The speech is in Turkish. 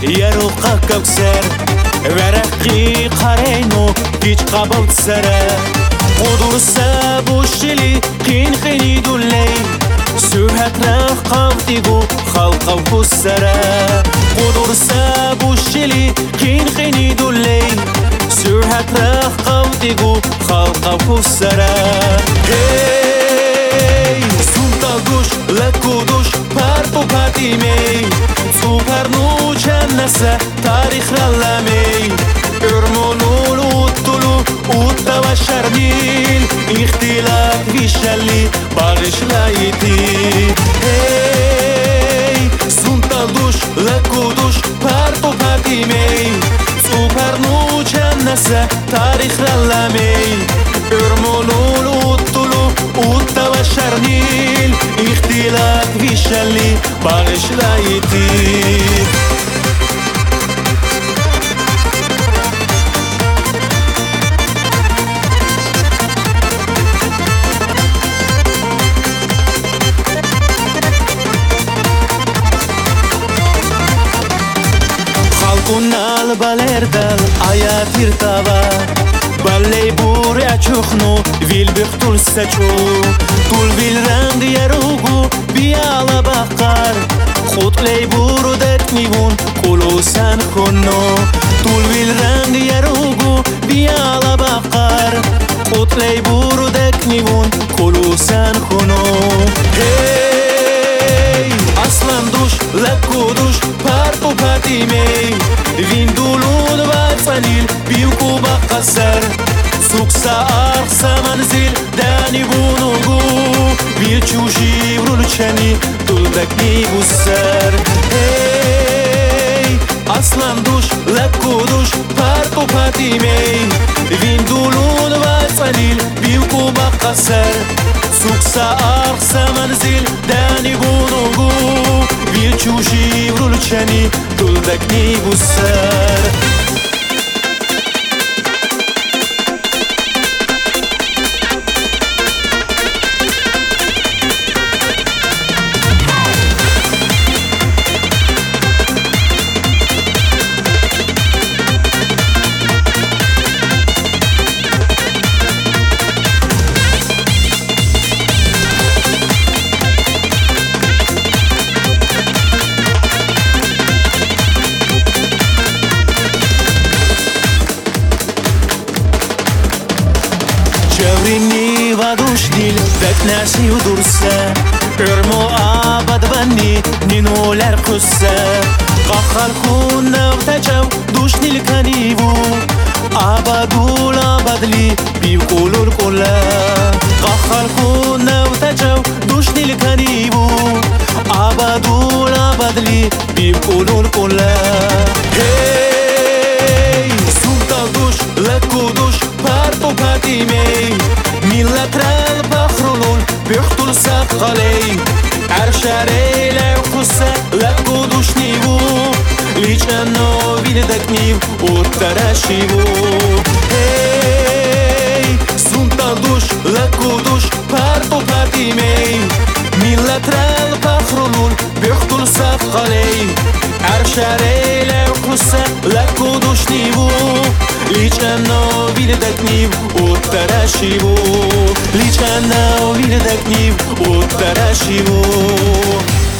яруққа көксер варақи қарайну гич қабыл сара қудурса бушили қин қини дулей сӯҳатрах қавдигу халқав кусара қудурса бушили қин қини дулей сӯҳатрах қавдигу халқав кусара сунталдуш лакудуш парту партимей цупарну чаннаса тарих ралламей урмонул уттулу уттава шарнил ихтилат вишалли бағишлайти сунталдуш лакудуш парту партимей цупарну чаннаса тарих ралламей урмонул уттулу уттава шарнил ихтилат вишалли бағишлайти Kunal balerdal ayatirtava Balei buri achukhnu vil biqtul sachu Tul vil rang yarugu biala baqar Qutlei buru detmivun qulusan khunno Tul vil rang yarugu biala baqar Qutlei buru detmivun qulusan khunno Aslan dush lakudush partu partimei Vindulun vatsanil bivku baqasar Suksa arqsa manzil dani bunungu Bir çuşi vrulçani tuldakni gussar Aslan dush lakudush partu partimei Vindulun vatsanil bivku baqasar Suksa arqsa manzil dani bunungu Bir çuşi vrulçani tuldakni gussar Çevrini vaduş dil Beknesi udursa Ürmu abad banni Ninuler kussa Qakhal kun navtacav Duş nil kanivu Abadul abadli Bivkulul kulla Qakhal kun navtacav Duş nil kanivu Abadul abadli Bivkulul kulla Sultadush lakudush partu partimei Millatral bakhrulul bihtul sakhalei Arşarei levkusa lakudush nivu Lichano vildak niv uttarashivu Sultadush lakudush partu partimei Millatral bakhrulul bihtul sakhalei Arşarei levkusa lakudush nivu Lichano vildak niv uttarashivu Lichano vildak niv uttarashivu